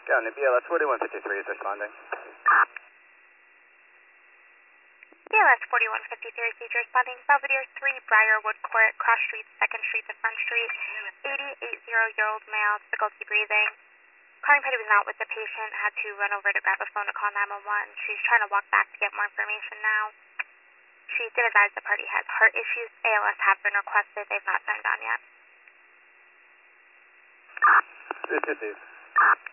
County BLS 4153 is responding. BLS 4153 is responding. Belvedere 3, Briarwood Court, Cross Street, 2nd Street to Front Street. 80-year-old male, difficulty breathing. Calling party was not with the patient, had to run over to grab a phone to call 911. She's trying to walk back to get more information now. She did advise the party has heart issues. ALS have been requested. They've not signed on yet. 350.